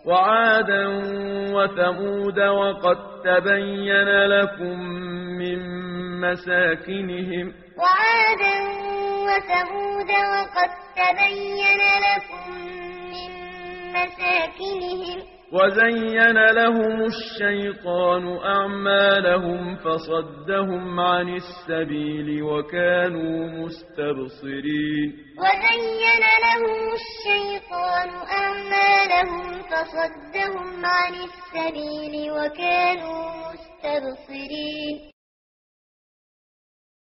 وعادا وثمود وقد تبين لكم من مساكنهم وعادا وثمود وقد تبين لكم من مساكنهم وزين لهم الشيطان أعمالهم فصدهم عن السبيل وكانوا مستبصرين وزين لهم الشيطان أعمالهم فصدهم عن السبيل وكانوا مستبصرين